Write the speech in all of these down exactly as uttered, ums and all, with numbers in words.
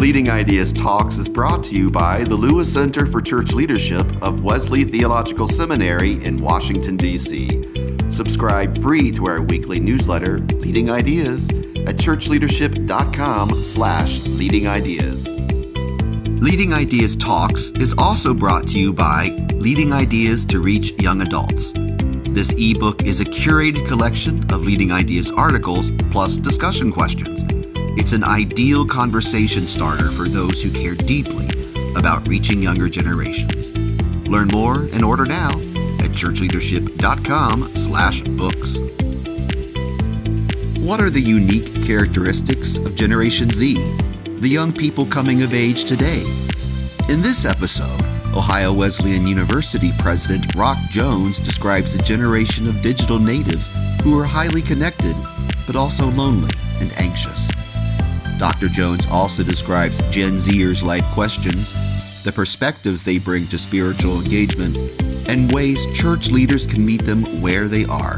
Leading Ideas Talks is brought to you by the Lewis Center for Church Leadership of Wesley Theological Seminary in Washington, D C Subscribe free to our weekly newsletter, Leading Ideas, at churchleadership.com slash leading ideas. Leading Ideas Talks is also brought to you by Leading Ideas to Reach Young Adults. This ebook is a curated collection of Leading Ideas articles plus discussion questions. It's an ideal conversation starter for those who care deeply about reaching younger generations. Learn more and order now at churchleadership.com slash books. What are the unique characteristics of Generation Z, the young people coming of age today? In this episode, Ohio Wesleyan University President Rock Jones describes a generation of digital natives who are highly connected, but also lonely and anxious. Doctor Jones also describes Gen Zers' life questions, the perspectives they bring to spiritual engagement, and ways church leaders can meet them where they are.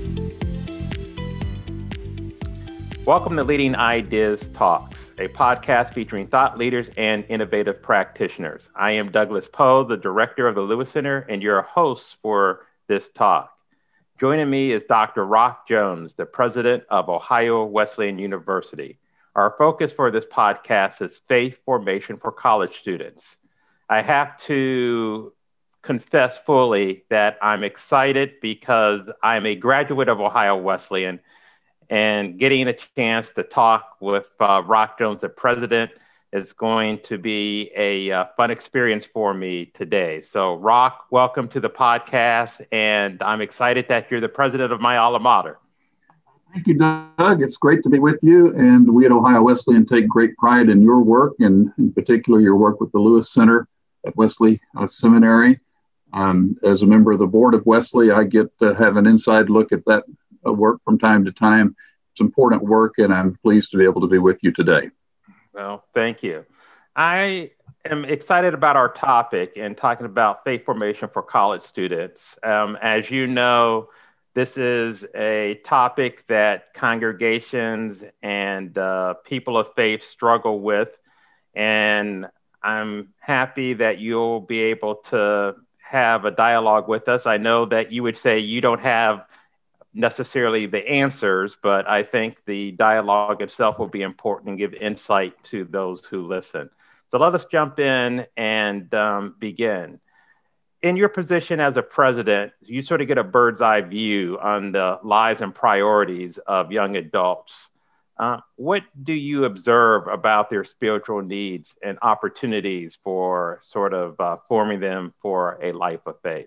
Welcome to Leading Ideas Talks, a podcast featuring thought leaders and innovative practitioners. I am Douglas Poe, the director of the Lewis Center, and your host for this talk. Joining me is Doctor Rock Jones, the president of Ohio Wesleyan University. Our focus for this podcast is faith formation for college students. I have to confess fully that I'm excited because I'm a graduate of Ohio Wesleyan, and getting a chance to talk with uh, Rock Jones, the president, is going to be a uh, fun experience for me today. So Rock, welcome to the podcast, and I'm excited that you're the president of my alma mater. Thank you, Doug. It's great to be with you. And we at Ohio Wesleyan take great pride in your work, and in particular, your work with the Lewis Center at Wesley uh, Seminary. Um, as a member of the board of Wesley, I get to have an inside look at that uh, work from time to time. It's important work, and I'm pleased to be able to be with you today. Well, thank you. I am excited about our topic and talking about faith formation for college students. Um, as you know, this is a topic that congregations and uh, people of faith struggle with, and I'm happy that you'll be able to have a dialogue with us. I know that you would say you don't have necessarily the answers, but I think the dialogue itself will be important and give insight to those who listen. So let us jump in and um, begin. In your position as a president, you sort of get a bird's eye view on the lives and priorities of young adults. Uh, what do you observe about their spiritual needs and opportunities for sort of uh, forming them for a life of faith?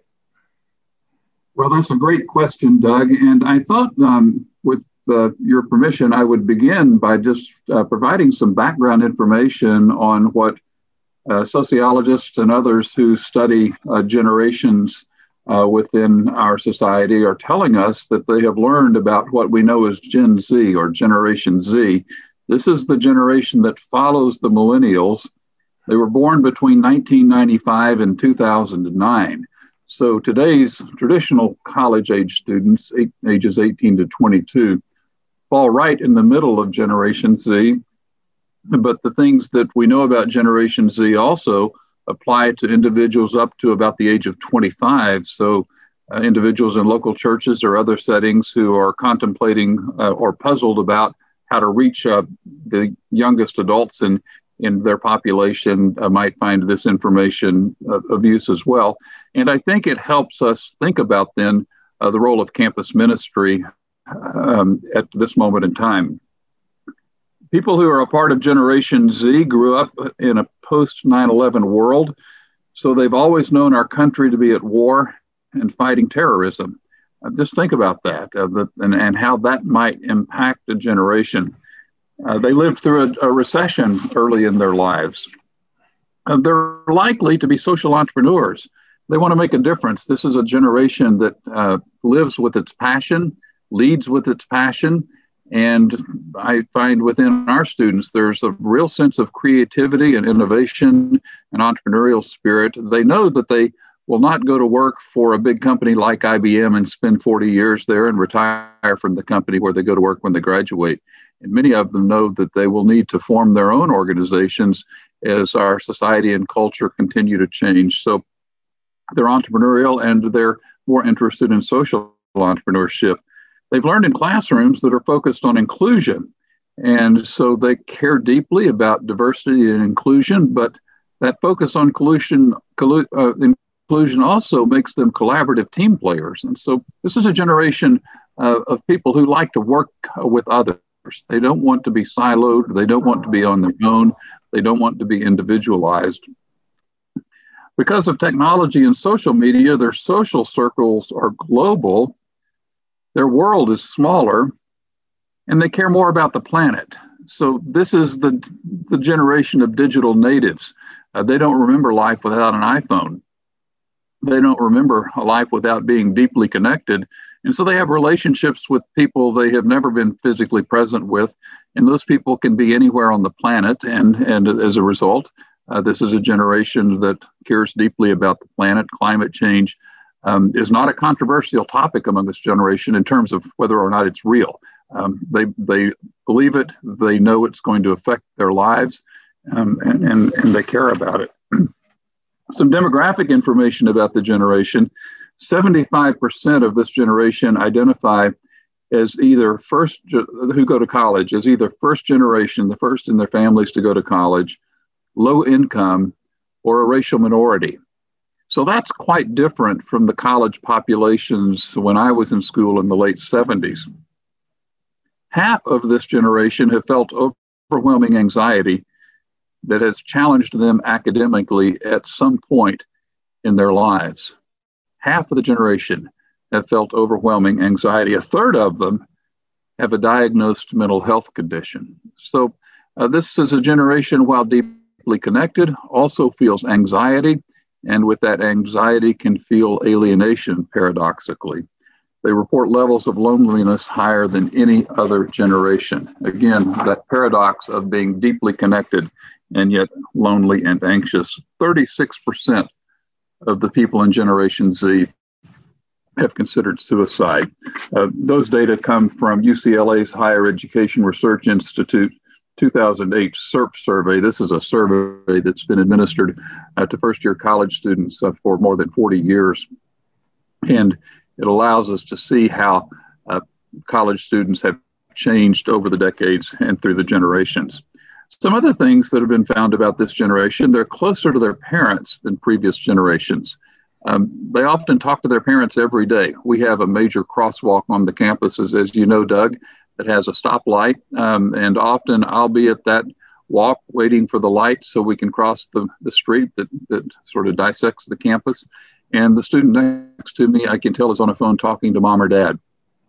Well, that's a great question, Doug. And I thought um, with uh, your permission, I would begin by just uh, providing some background information on what Uh, sociologists and others who study uh, generations uh, within our society are telling us that they have learned about what we know as Gen Z or Generation Z. This is the generation that follows the millennials. They were born between nineteen ninety-five and two thousand nine. So today's traditional college-age students, eight, ages eighteen to twenty-two, fall right in the middle of Generation Z. But the things that we know about Generation Z also apply to individuals up to about the age of twenty-five. So uh, individuals in local churches or other settings who are contemplating uh, or puzzled about how to reach uh, the youngest adults in, in their population uh, might find this information of, of use as well. And I think it helps us think about then uh, the role of campus ministry um, at this moment in time. People who are a part of Generation Z grew up in a post nine eleven world, so they've always known our country to be at war and fighting terrorism. Uh, just think about that uh, the, and, and how that might impact a generation. Uh, they lived through a, a recession early in their lives. Uh, they're likely to be social entrepreneurs. They want to make a difference. This is a generation that uh, lives with its passion, leads with its passion. And I find within our students, there's a real sense of creativity and innovation and entrepreneurial spirit. They know that they will not go to work for a big company like I B M and spend forty years there and retire from the company where they go to work when they graduate. And many of them know that they will need to form their own organizations as our society and culture continue to change. So they're entrepreneurial and they're more interested in social entrepreneurship. They've learned in classrooms that are focused on inclusion. And so they care deeply about diversity and inclusion, but that focus on inclusion, uh, inclusion also makes them collaborative team players. And so this is a generation uh, of people who like to work uh, with others. They don't want to be siloed. They don't want to be on their own. They don't want to be individualized. Because of technology and social media, their social circles are global. Their world is smaller, and they care more about the planet. So this is the, the generation of digital natives. Uh, they don't remember life without an iPhone. They don't remember a life without being deeply connected. And so they have relationships with people they have never been physically present with. And those people can be anywhere on the planet. And, and as a result, uh, this is a generation that cares deeply about the planet. Climate change um, is not a controversial topic among this generation in terms of whether or not it's real. Um, they, they believe it. They know it's going to affect their lives, um, and, and, and they care about it. Some demographic information about the generation. seventy-five percent of this generation identify as either first, who go to college, as either first generation, the first in their families to go to college, low income, or a racial minority. So that's quite different from the college populations when I was in school in the late seventies. Half of this generation have felt overwhelming anxiety that has challenged them academically at some point in their lives. Half of the generation have felt overwhelming anxiety. A third of them have a diagnosed mental health condition. So uh, this is a generation, while deeply connected, also feels anxiety, and with that anxiety can feel alienation, paradoxically. They report levels of loneliness higher than any other generation. Again, that paradox of being deeply connected and yet lonely and anxious. thirty-six percent of the people in Generation Z have considered suicide. Uh, those data come from U C L A's Higher Education Research Institute two thousand eight SERP survey. This is a survey that's been administered uh, to first-year college students uh, for more than forty years. And it allows us to see how uh, college students have changed over the decades and through the generations. Some other things that have been found about this generation: they're closer to their parents than previous generations. Um, they often talk to their parents every day. We have a major crosswalk on the campus, as, as you know, Doug, that has a stoplight. Um, and often I'll be at that walk waiting for the light so we can cross the, the street that, that sort of dissects the campus. And the student next to me, I can tell, is on a phone talking to mom or dad.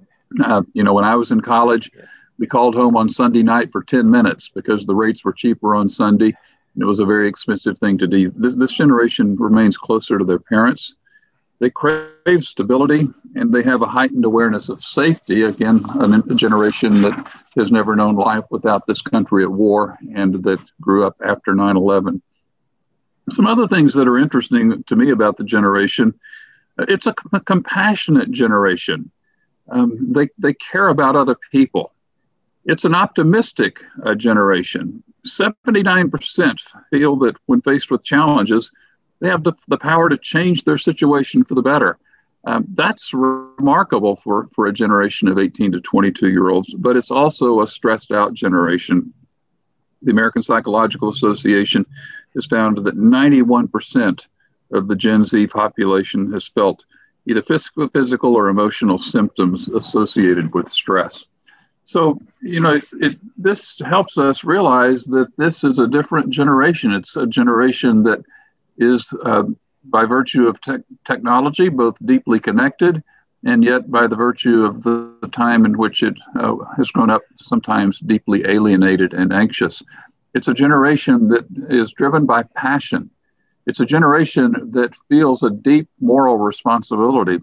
Uh, you know, when I was in college, we called home on Sunday night for ten minutes because the rates were cheaper on Sunday. And it was a very expensive thing to do. This, this generation remains closer to their parents. They crave stability, and they have a heightened awareness of safety. Again, a generation that has never known life without this country at war and that grew up after nine eleven. Some other things that are interesting to me about the generation: it's a, a compassionate generation. Um, they, they care about other people. It's an optimistic uh, generation. seventy-nine percent feel that when faced with challenges, they have the, the power to change their situation for the better. Um, that's remarkable for, for a generation of eighteen to twenty-two year olds, but it's also a stressed out generation. The American Psychological Association has found that ninety-one percent of the Gen Z population has felt either physical, physical or emotional symptoms associated with stress. So, you know, it, this helps us realize that this is a different generation. It's a generation that is, uh, by virtue of te- technology, both deeply connected, and yet by the virtue of the, the time in which it uh, has grown up, sometimes deeply alienated and anxious. It's a generation that is driven by passion. It's a generation that feels a deep moral responsibility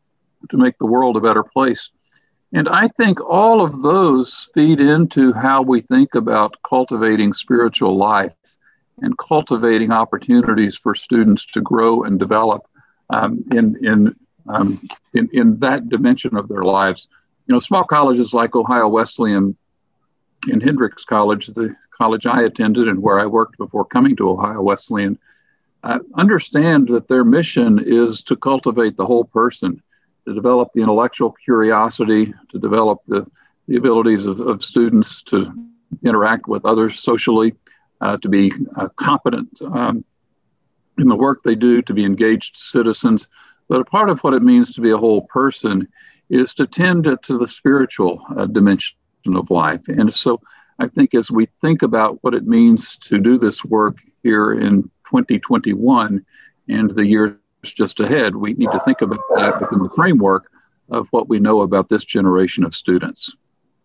to make the world a better place. And I think all of those feed into how we think about cultivating spiritual life and cultivating opportunities for students to grow and develop um, in, in, um, in, in that dimension of their lives. You know, small colleges like Ohio Wesleyan and Hendrix College, the college I attended and where I worked before coming to Ohio Wesleyan, uh, understand that their mission is to cultivate the whole person, to develop the intellectual curiosity, to develop the, the abilities of, of students to interact with others socially, uh, to be uh, competent um, in the work they do, to be engaged citizens. But a part of what it means to be a whole person is to tend to, to the spiritual uh, dimension of life. And so I think as we think about what it means to do this work here in twenty twenty-one and the years just ahead, we need to think about that within the framework of what we know about this generation of students.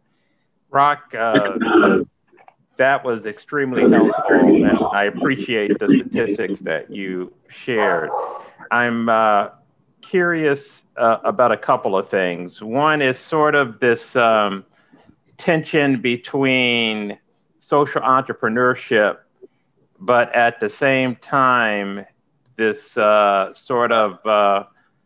Rock, uh, that was extremely helpful, and I appreciate the statistics that you shared. I'm uh, curious uh, about a couple of things. One is sort of this um, tension between social entrepreneurship, but at the same time, this uh, sort of uh,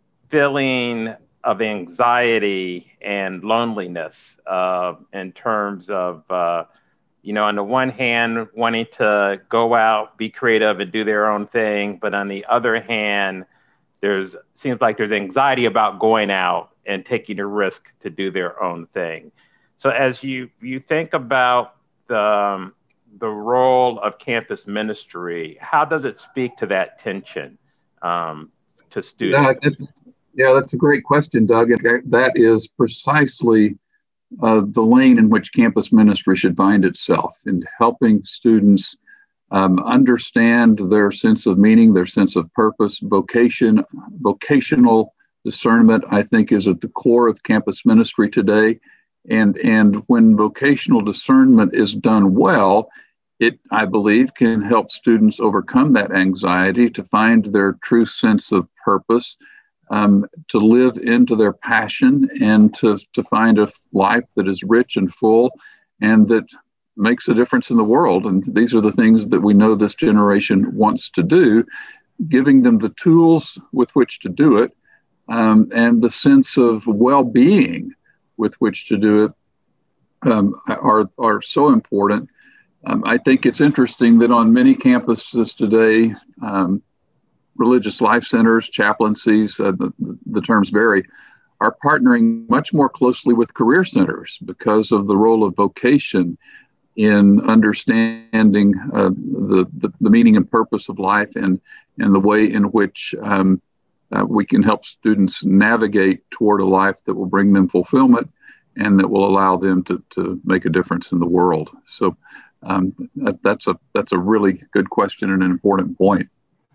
feeling of anxiety and loneliness uh, in terms of, uh, you know, on the one hand, wanting to go out, be creative and do their own thing. But on the other hand, there's seems like there's anxiety about going out and taking a risk to do their own thing. So as you, you think about the, um, the role of campus ministry, how does it speak to that tension um, to students? Yeah, it, yeah, that's a great question, Doug. That is precisely uh, the lane in which campus ministry should find itself, in helping students um, understand their sense of meaning, their sense of purpose. Vocation, vocational discernment, I think, is at the core of campus ministry today. And, and when vocational discernment is done well, it, I believe, can help students overcome that anxiety to find their true sense of purpose, um, to live into their passion, and to, to find a life that is rich and full and that makes a difference in the world. And these are the things that we know this generation wants to do, giving them the tools with which to do it, um, and the sense of well-being with which to do it um, are, are so important. Um, I think it's interesting that on many campuses today, um, religious life centers, chaplaincies, uh, the, the terms vary, are partnering much more closely with career centers because of the role of vocation in understanding uh, the, the, the meaning and purpose of life, and, and the way in which um, uh, we can help students navigate toward a life that will bring them fulfillment and that will allow them to, to make a difference in the world. So um, that, that's a that's a really good question and an important point.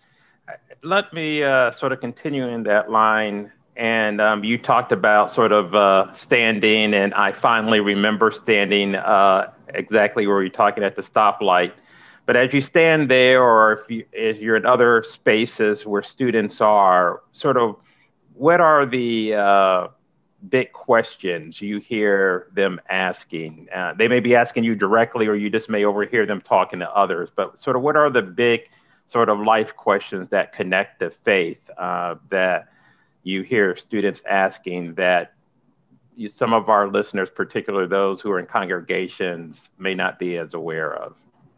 Let me uh, sort of continue in that line. And um, you talked about sort of uh, standing, and I finally remember standing uh, exactly where you're talking at the stoplight. But as you stand there, or if, you, if you're in other spaces where students are, sort of what are the uh, big questions you hear them asking? Uh, they may be asking you directly, or you just may overhear them talking to others, but sort of what are the big sort of life questions that connect to faith uh, that you hear students asking that you, some of our listeners, particularly those who are in congregations, may not be as aware of?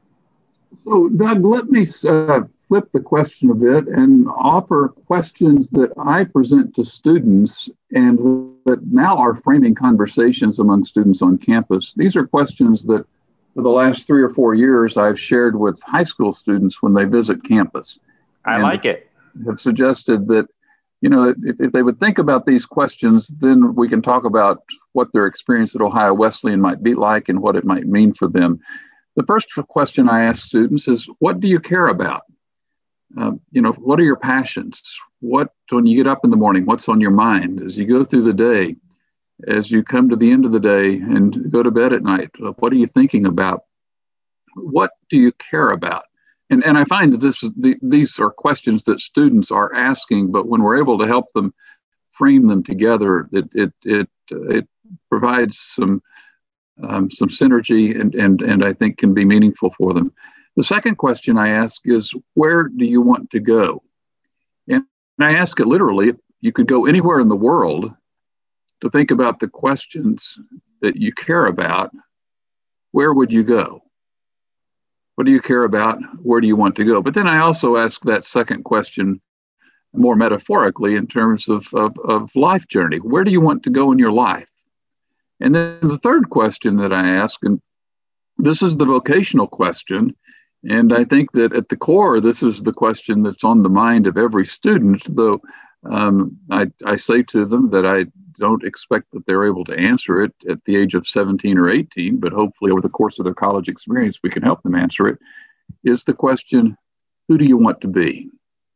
So, Doug, let me uh, flip the question a bit and offer questions that I present to students and that now are framing conversations among students on campus. These are questions that for the last three or four years I've shared with high school students when they visit campus. I and like it. Have suggested that, you know, if, if they would think about these questions, then we can talk about what their experience at Ohio Wesleyan might be like and what it might mean for them. The first question I ask students is, what do you care about? Uh, you know, what are your passions? What, when you get up in the morning, what's on your mind as you go through the day, as you come to the end of the day and go to bed at night? What are you thinking about? What do you care about? And, and I find that this the, these are questions that students are asking, but when we're able to help them frame them together, it it it, it provides some um, some synergy and, and, and I think can be meaningful for them. The second question I ask is, where do you want to go? And I ask it literally, if you could go anywhere in the world to think about the questions that you care about, where would you go? What do you care about? Where do you want to go? But then I also ask that second question more metaphorically in terms of, of, of life journey. Where do you want to go in your life? And then the third question that I ask, and this is the vocational question, and I think that at the core, this is the question that's on the mind of every student, though um, I, I say to them that I don't expect that they're able to answer it at the age of seventeen or eighteen, but hopefully over the course of their college experience, we can help them answer it, is the question, who do you want to be?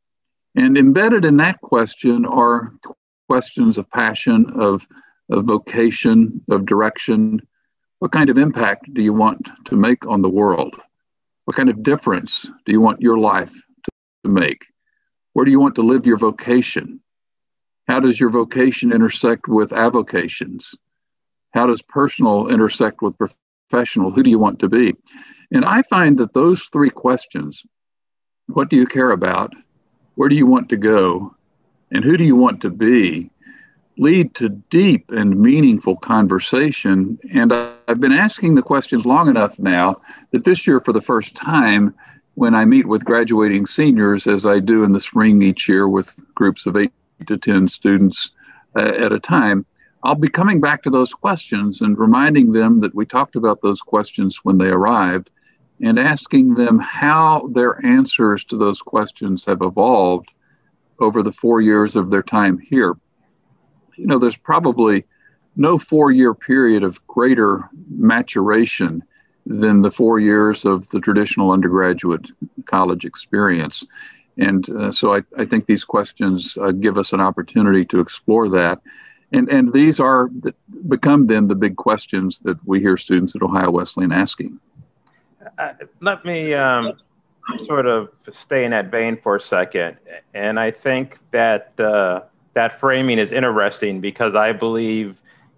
And embedded in that question are questions of passion, of, of vocation, of direction. What kind of impact do you want to make on the world? What kind of difference do you want your life to, to make? Where do you want to live your vocation? How does your vocation intersect with avocations? How does personal intersect with professional? Who do you want to be? And I find that those three questions, what do you care about? Where do you want to go? And who do you want to be? Lead to deep and meaningful conversation. And I've been asking the questions long enough now that this year, for the first time, when I meet with graduating seniors, as I do in the spring each year with groups of eight to ten students uh, at a time, I'll be coming back to those questions and reminding them that we talked about those questions when they arrived, and asking them how their answers to those questions have evolved over the four years of their time here. You know, there's probably no four-year period of greater maturation than the four years of the traditional undergraduate college experience. And uh, so I, I think these questions uh, give us an opportunity to explore that. And, and these are become then the big questions that we hear students at Ohio Wesleyan asking. Uh, let me um, sort of stay in that vein for a second. And I think that uh, that framing is interesting because I believe,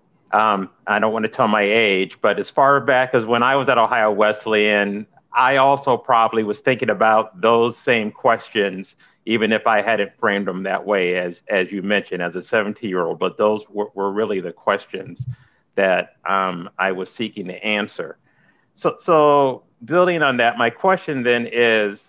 um, I don't want to tell my age, but as far back as when I was at Ohio Wesleyan, I also probably was thinking about those same questions, even if I hadn't framed them that way, as, as you mentioned, as a seventeen-year-old. But those were, were really the questions that um, I was seeking to answer. So, so building on that, my question then is,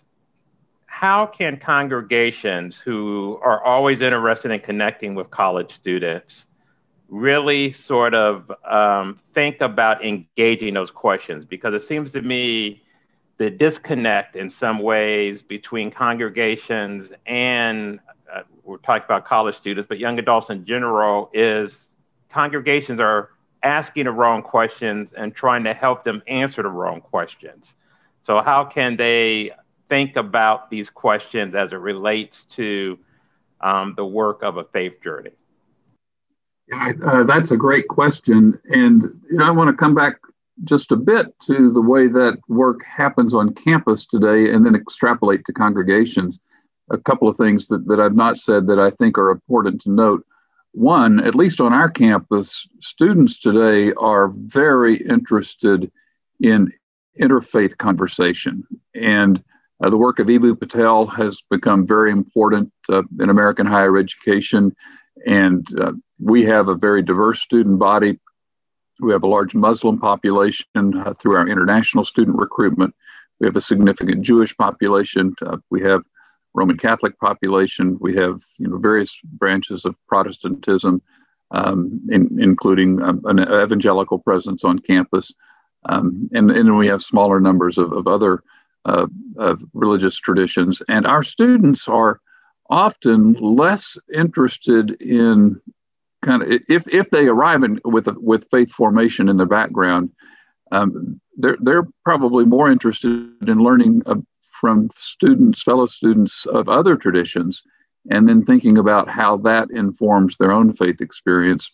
how can congregations who are always interested in connecting with college students really sort of um, think about engaging those questions? Because it seems to me the disconnect in some ways between congregations and uh, we're talking about college students, but young adults in general, is congregations are asking the wrong questions and trying to help them answer the wrong questions. So how can they think about these questions as it relates to um, the work of a faith journey? Yeah, uh, that's a great question. And you know, I want to come back just a bit to the way that work happens on campus today and then extrapolate to congregations. A couple of things that, that I've not said that I think are important to note. One, at least on our campus, students today are very interested in interfaith conversation. And uh, the work of Eboo Patel has become very important uh, in American higher education. And uh, we have a very diverse student body. We have a large Muslim population uh, through our international student recruitment. We have a significant Jewish population. Uh, we have Roman Catholic population. We have, you know, various branches of Protestantism, um, in, including um, an evangelical presence on campus. Um, and, and then we have smaller numbers of, of other uh, of religious traditions. And our students are often less interested in kind of, if if they arrive in with a, with faith formation in their background, um, they're they're probably more interested in learning uh, from students, fellow students of other traditions, and then thinking about how that informs their own faith experience.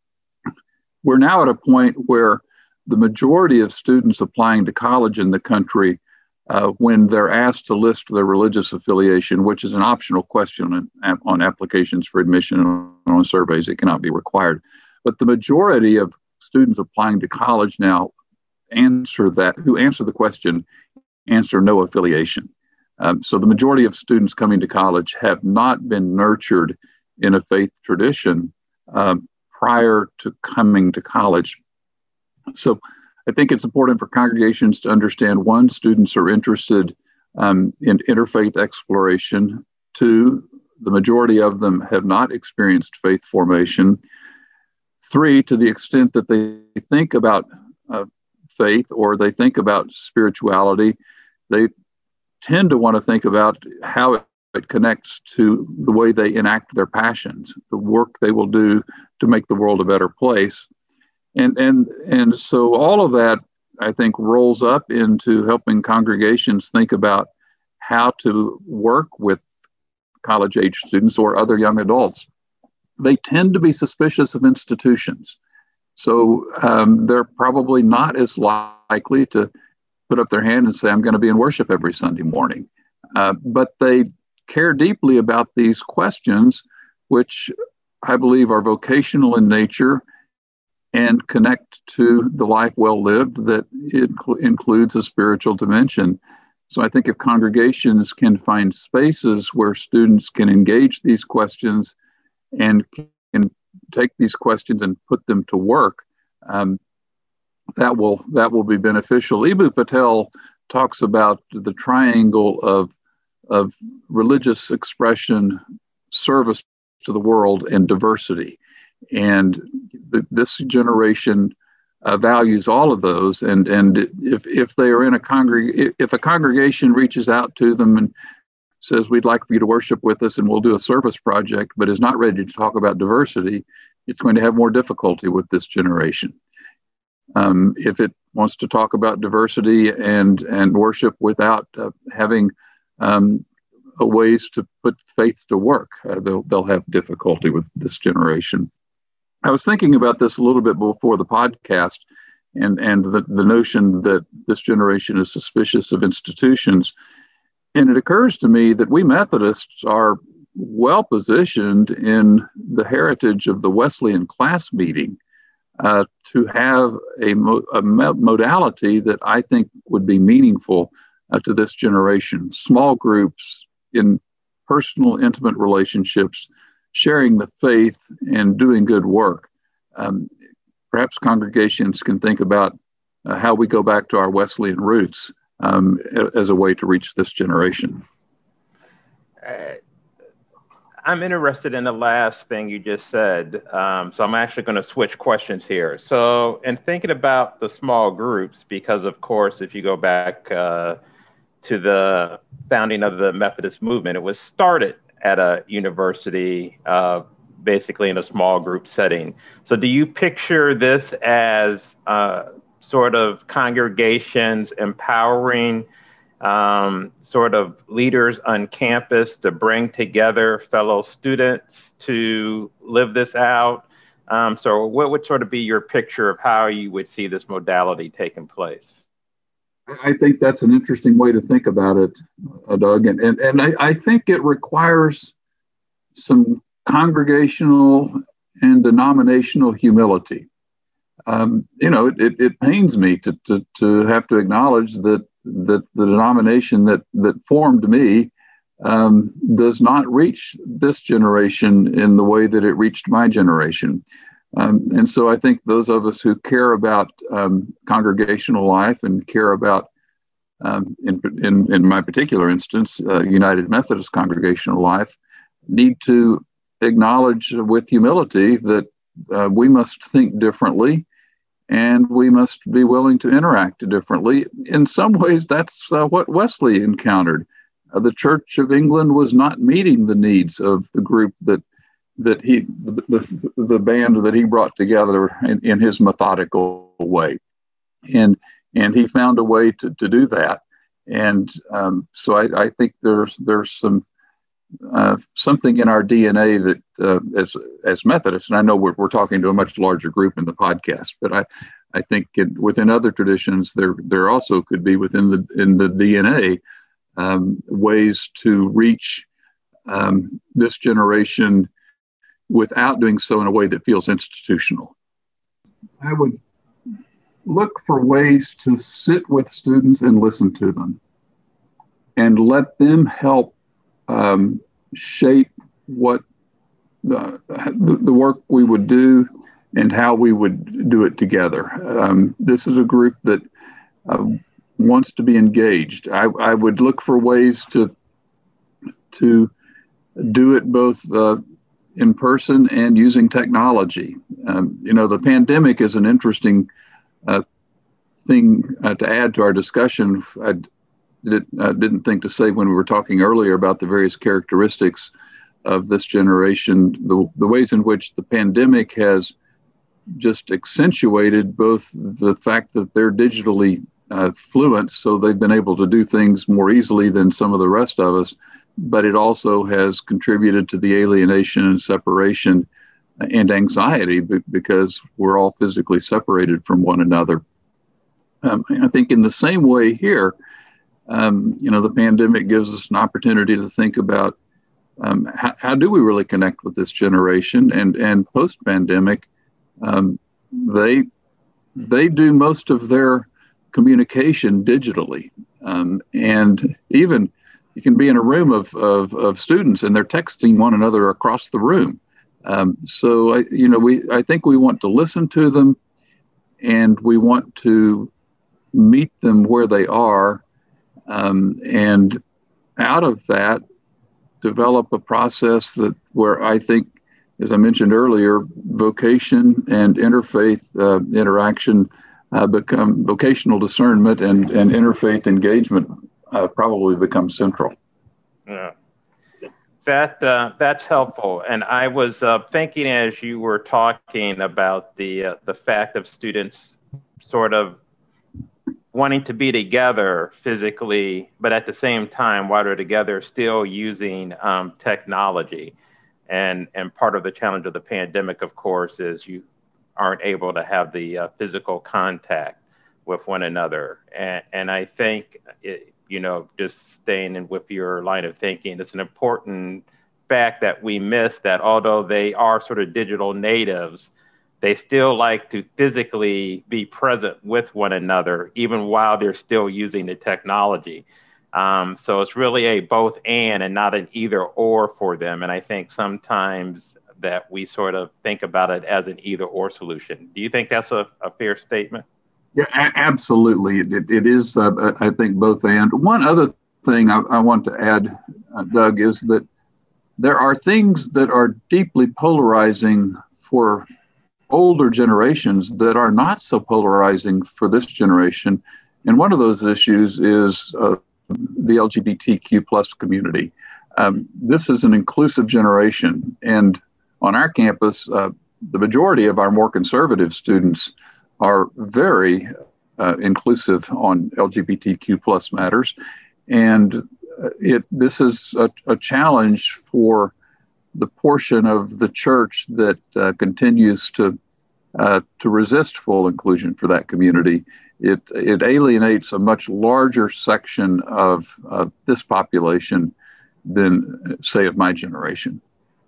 We're now at a point where the majority of students applying to college in the country, uh, when they're asked to list their religious affiliation, which is an optional question on, on applications for admission and on surveys, it cannot be required. But the majority of students applying to college now answer that, who answer the question, answer no affiliation. Um, so the majority of students coming to college have not been nurtured in a faith tradition um, prior to coming to college. So I think it's important for congregations to understand, one, students are interested um, in interfaith exploration. Two, the majority of them have not experienced faith formation. Three, to the extent that they think about uh, faith or they think about spirituality, they tend to want to think about how it, it connects to the way they enact their passions, the work they will do to make the world a better place. And, and, and so all of that, I think, rolls up into helping congregations think about how to work with college-age students or other young adults. They tend to be suspicious of institutions. So um, they're probably not as likely to put up their hand and say, I'm going to be in worship every Sunday morning. Uh, but they care deeply about these questions, which I believe are vocational in nature and connect to the life well lived that inc- includes a spiritual dimension. So I think if congregations can find spaces where students can engage these questions and can take these questions and put them to work, um, that will that will be beneficial. Eboo Patel talks about the triangle of, of religious expression, service to the world, and diversity. And the, this generation uh, values all of those. And and if if they are in a congreg if a congregation reaches out to them and says, we'd like for you to worship with us and we'll do a service project, but is not ready to talk about diversity, it's going to have more difficulty with this generation. Um, if it wants to talk about diversity and and worship without uh, having um, ways to put faith to work, uh, they'll they'll have difficulty with this generation. I was thinking about this a little bit before the podcast, and, and the, the notion that this generation is suspicious of institutions. And it occurs to me that we Methodists are well positioned in the heritage of the Wesleyan class meeting uh, to have a, mo- a modality that I think would be meaningful uh, to this generation. Small groups in personal, intimate relationships, sharing the faith and doing good work. Um, perhaps congregations can think about uh, how we go back to our Wesleyan roots um, as a way to reach this generation. Uh, I'm interested in the last thing you just said. Um, so I'm actually going to switch questions here. So in thinking about the small groups, because of course, if you go back uh, to the founding of the Methodist movement, it was started at a university, uh, basically in a small group setting. So do you picture this as uh, sort of congregations empowering um, sort of leaders on campus to bring together fellow students to live this out? Um, so what would sort of be your picture of how you would see this modality taking place? I think that's an interesting way to think about it, uh, Doug. And, and, and I, I think it requires some congregational and denominational humility. Um, you know, it, it, it pains me to, to, to have to acknowledge that, that the denomination that, that formed me um, does not reach this generation in the way that it reached my generation. Um, and so I think those of us who care about um, congregational life and care about, um, in, in, in my particular instance, uh, United Methodist congregational life, need to acknowledge with humility that uh, we must think differently and we must be willing to interact differently. In some ways, that's uh, what Wesley encountered. Uh, the Church of England was not meeting the needs of the group that that he, the, the, the band that he brought together in, in his methodical way. And and he found a way to, to do that. And um, so I, I think there's there's some uh, something in our D N A that uh, as as Methodists, and I know we're, we're talking to a much larger group in the podcast, but I, I think it, within other traditions, there there also could be within the in the D N A um, ways to reach um, this generation without doing so in a way that feels institutional. I would look for ways to sit with students and listen to them. and let them help um, shape what the, the work we would do and how we would do it together. Um, this is a group that uh, wants to be engaged. I, I would look for ways to to do it both uh, in person and using technology. Um, you know, the pandemic is an interesting uh, thing uh, to add to our discussion. I did, uh, didn't think to say when we were talking earlier about the various characteristics of this generation, the, the ways in which the pandemic has just accentuated both the fact that they're digitally uh, fluent, so they've been able to do things more easily than some of the rest of us, but it also has contributed to the alienation and separation and anxiety because we're all physically separated from one another. Um, I think in the same way here, um, you know, the pandemic gives us an opportunity to think about um, how, how do we really connect with this generation, and and post-pandemic, um, they they do most of their communication digitally, um, and even you can be in a room of, of, of students and they're texting one another across the room. Um, so, I, you know, we I think we want to listen to them, and we want to meet them where they are, um, and out of that, develop a process that where I think, as I mentioned earlier, vocation and interfaith uh, interaction uh, become vocational discernment and, and interfaith engagement uh, probably become central. Yeah. That uh, that's helpful, and I was uh, thinking as you were talking about the uh, the fact of students sort of wanting to be together physically, but at the same time, while they're together, still using um, technology, and and part of the challenge of the pandemic, of course, is you aren't able to have the uh, physical contact with one another, and and I think it, you know, just staying in with your line of thinking, it's an important fact that we miss that although they are sort of digital natives, they still like to physically be present with one another, even while they're still using the technology. Um, so it's really a both and and not an either or for them. And I think sometimes that we sort of think about it as an either or solution. Do you think that's a, a fair statement? Yeah, a- absolutely. It, it is, uh, I think, both and. One other thing I, I want to add, uh, Doug, is that there are things that are deeply polarizing for older generations that are not so polarizing for this generation. And one of those issues is uh, the L G B T Q plus community. Um, this is an inclusive generation. And on our campus, uh, the majority of our more conservative students are very uh, inclusive on L G B T Q plus matters. And it this is a, a challenge for the portion of the church that uh, continues to uh, to resist full inclusion for that community. It it alienates a much larger section of uh, this population than, say, of my generation.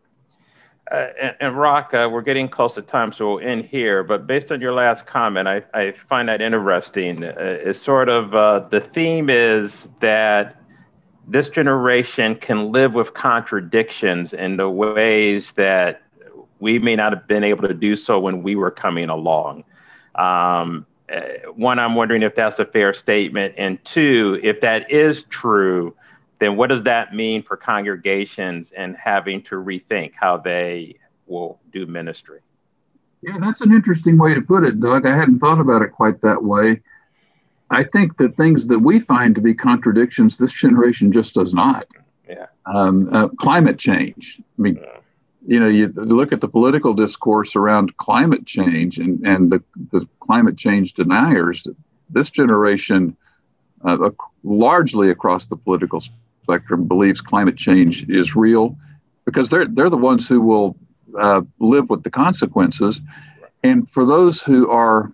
Uh, and, and Rock, uh, we're getting close to time, so we'll end here. But based on your last comment, I, I find that interesting. Uh, it's sort of uh, the theme is that this generation can live with contradictions in the ways that we may not have been able to do so when we were coming along. Um, one, I'm wondering if that's a fair statement. And two, if that is true, then what does that mean for congregations and having to rethink how they will do ministry? Yeah, that's an interesting way to put it, Doug. I hadn't thought about it quite that way. I think that things that we find to be contradictions, this generation just does not. Yeah. Um, uh, climate change. I mean, yeah. you know, you look at the political discourse around climate change and, and the, the climate change deniers. This generation, uh, largely across the political spectrum, believes climate change is real because they're they're the ones who will uh, live with the consequences. And for those who are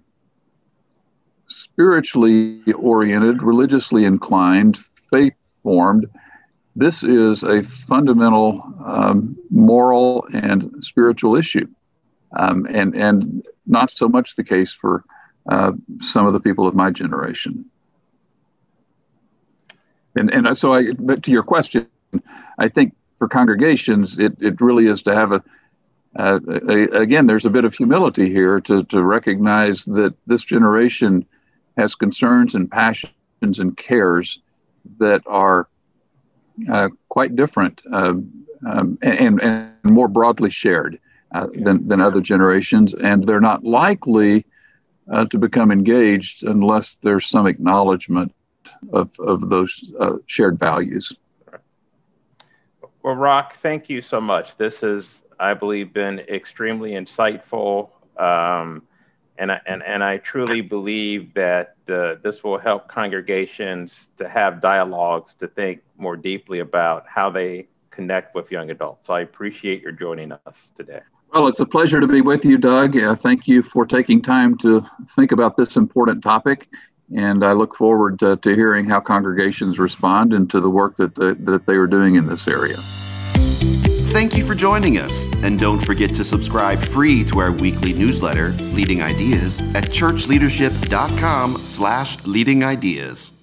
spiritually oriented, religiously inclined, faith-formed, this is a fundamental um, moral and spiritual issue, um, and, and not so much the case for uh, some of the people of my generation. And and so I, but to your question, I think for congregations, it, it really is to have a, uh, a, again, there's a bit of humility here to, to recognize that this generation has concerns and passions and cares that are uh, quite different uh, um, and, and more broadly shared uh, yeah. than, than other generations. And they're not likely uh, to become engaged unless there's some acknowledgement of, of those uh, shared values. Well, Rock, thank you so much. This has, I believe, been extremely insightful. Um, and, I, and, and I truly believe that uh, this will help congregations to have dialogues, to think more deeply about how they connect with young adults. So I appreciate your joining us today. Well, it's a pleasure to be with you, Doug. Uh, thank you for taking time to think about this important topic. And I look forward to, to hearing how congregations respond and to the work that, the, that they are doing in this area. Thank you for joining us. And don't forget to subscribe free to our weekly newsletter, Leading Ideas, at churchleadership dot com slash leading ideas.